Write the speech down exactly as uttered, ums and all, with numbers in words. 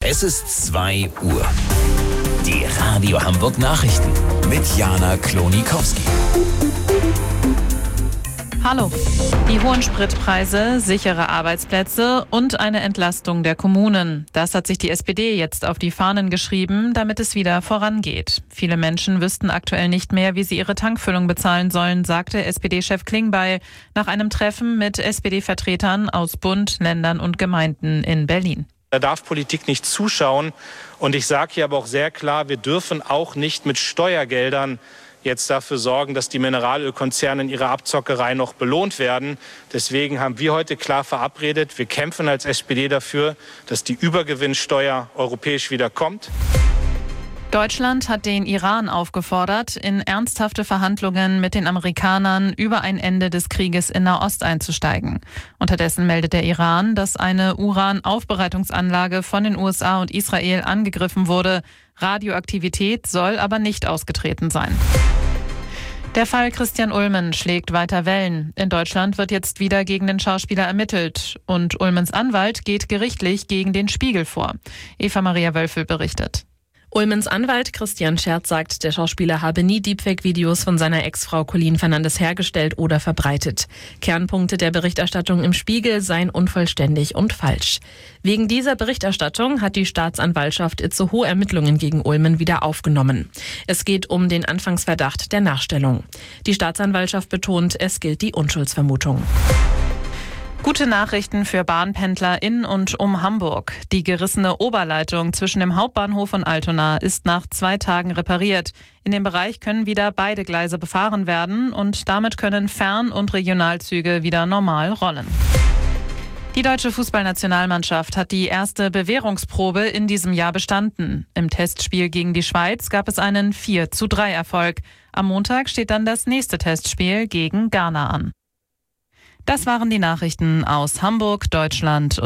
Es ist zwei Uhr. Die Radio Hamburg Nachrichten mit Jana Klonikowski. Hallo. Die hohen Spritpreise, sichere Arbeitsplätze und eine Entlastung der Kommunen. Das hat sich die S P D jetzt auf die Fahnen geschrieben, damit es wieder vorangeht. Viele Menschen wüssten aktuell nicht mehr, wie sie ihre Tankfüllung bezahlen sollen, sagte S P D-Chef Klingbeil nach einem Treffen mit S P D-Vertretern aus Bund, Ländern und Gemeinden in Berlin. Da darf Politik nicht zuschauen. Und ich sage hier aber auch sehr klar, wir dürfen auch nicht mit Steuergeldern jetzt dafür sorgen, dass die Mineralölkonzerne in ihrer Abzockerei noch belohnt werden. Deswegen haben wir heute klar verabredet, wir kämpfen als S P D dafür, dass die Übergewinnsteuer europäisch wieder kommt. Deutschland hat den Iran aufgefordert, in ernsthafte Verhandlungen mit den Amerikanern über ein Ende des Krieges in Nahost einzusteigen. Unterdessen meldet der Iran, dass eine Uranaufbereitungsanlage von den U S A und Israel angegriffen wurde. Radioaktivität soll aber nicht ausgetreten sein. Der Fall Christian Ulmen schlägt weiter Wellen. In Deutschland wird jetzt wieder gegen den Schauspieler ermittelt. Und Ulmens Anwalt geht gerichtlich gegen den Spiegel vor. Eva Maria Wölfel berichtet. Ulmens Anwalt Christian Scherz sagt, der Schauspieler habe nie Deepfake-Videos von seiner Ex-Frau Colleen Fernandes hergestellt oder verbreitet. Kernpunkte der Berichterstattung im Spiegel seien unvollständig und falsch. Wegen dieser Berichterstattung hat die Staatsanwaltschaft Itzehoe Ermittlungen gegen Ulmen wieder aufgenommen. Es geht um den Anfangsverdacht der Nachstellung. Die Staatsanwaltschaft betont, es gilt die Unschuldsvermutung. Gute Nachrichten für Bahnpendler in und um Hamburg. Die gerissene Oberleitung zwischen dem Hauptbahnhof und Altona ist nach zwei Tagen repariert. In dem Bereich können wieder beide Gleise befahren werden und damit können Fern- und Regionalzüge wieder normal rollen. Die deutsche Fußballnationalmannschaft hat die erste Bewährungsprobe in diesem Jahr bestanden. Im Testspiel gegen die Schweiz gab es einen vier zu drei Erfolg. Am Montag steht dann das nächste Testspiel gegen Ghana an. Das waren die Nachrichten aus Hamburg, Deutschland und